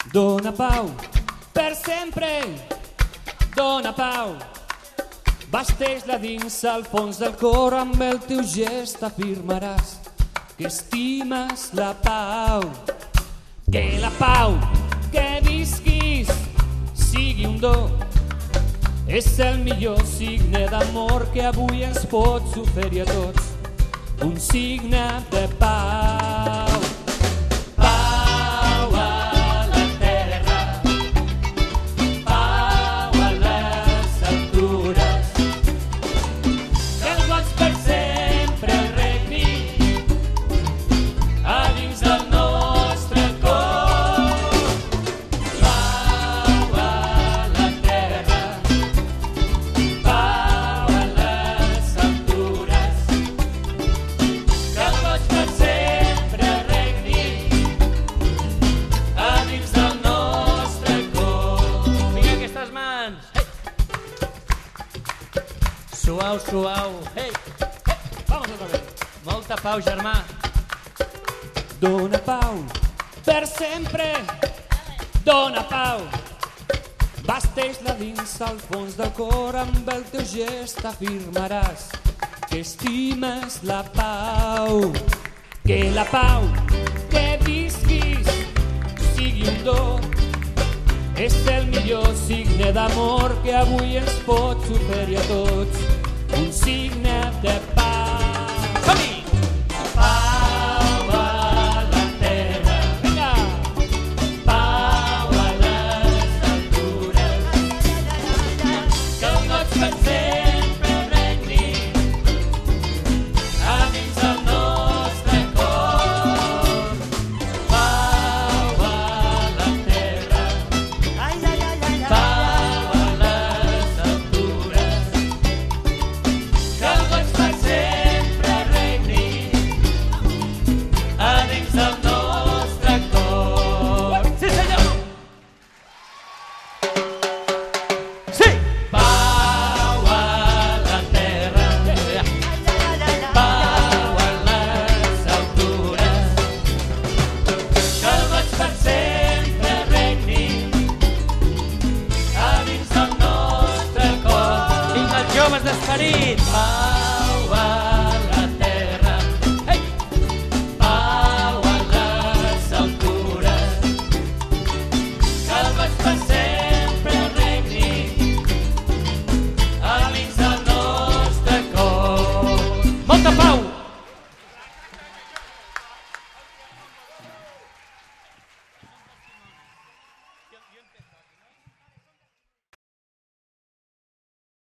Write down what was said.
Dona pau per sempre, dona pau. Basteix-la dins al fons del cor, amb el teu gest afirmaràs que estimes la pau. Que la pau que visquis sigui un do, és el millor signe d'amor que avui ens pots oferir a tots, un signe de pau. Pau a la terra, pau a les altures, que els goig per sempre regni a dins del nostre cor. Pau a la terra, pau a les altures, que el goig per sempre regni a dins del nostre cor. Vinga, aquestes mans. Hey. Suau, suau. Hey. Vamos otra vez. Molta pau, germà. Dona pau per sempre, dona pau. Basteix-la dins al fons del cor, amb el teu gest afirmaràs que estimes la pau. Que la pau que visquis sigui un do, és el millor signe d'amor que avui ens pots oferir a tots, un signe de pau. Som-hi! Pau a la terra, vinga! Pau a les altures, que el goig per sempre regni a dins del nostre cor. Pau a la terra, pau a les altures, que el goig per sempre regni a dins del nostre cor. Sí, senyor. Sí. Pau a la terra, pau a les altures, que el goig per sempre regni a dins del nostre cor. Vinga, els joves d'esperit. Pau a